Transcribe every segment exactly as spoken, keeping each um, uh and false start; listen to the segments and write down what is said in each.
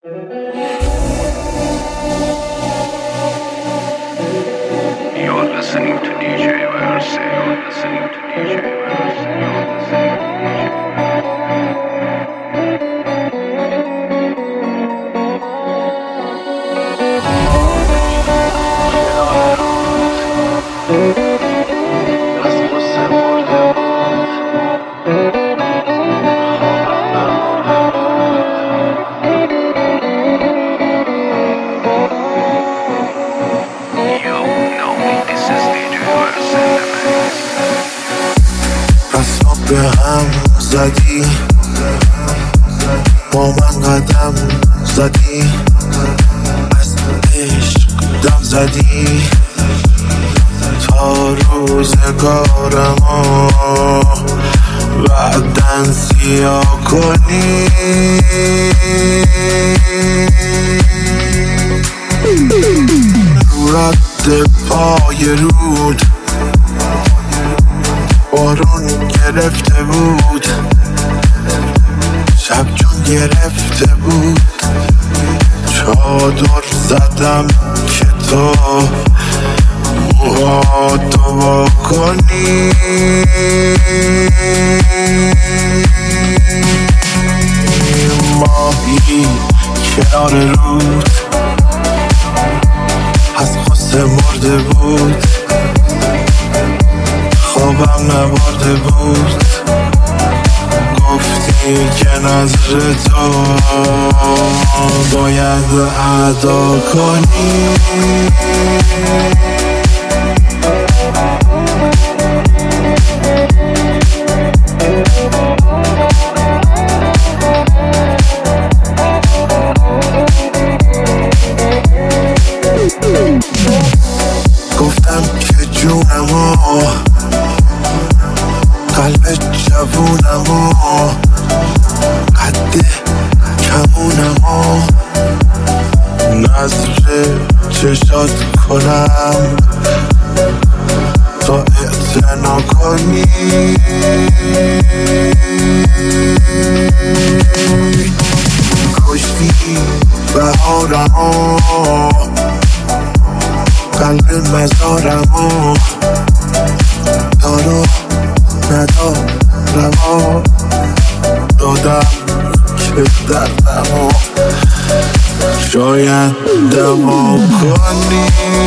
You're listening to D J Verse. You're listening to D J Verse. You're listening to D J به هم زدی، با من قدم زدی، از عشق دم زدی، تا روزگارمو بعدن سیاه کنی. رو رد پای رود بارون گرفته بود، شب چون گرفته بود، چادر زدم که تو موهاتو وا کنی. ماهی کنار رود از غصه مرده بود، خوابم نبرده بود، گفتی که نظر تو باید ادا کنی. گفتم که جونمو، قلب جوونمو، قد کمونمو نظر چشات کنم تا اعتنا کنی. کشتی بهارمو، قلب مزارمو، دارو ندارم دادم که دردمو شاید دوا کنی.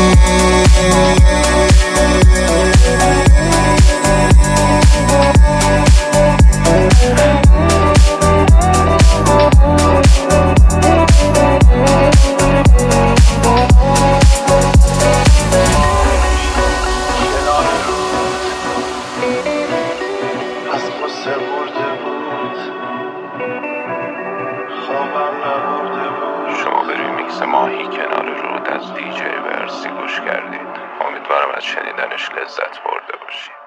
شما به ریمیکس ماهی کنار رود از دی جی ورسی گوش کردید. امیدوارم از شنیدنش لذت برده باشید.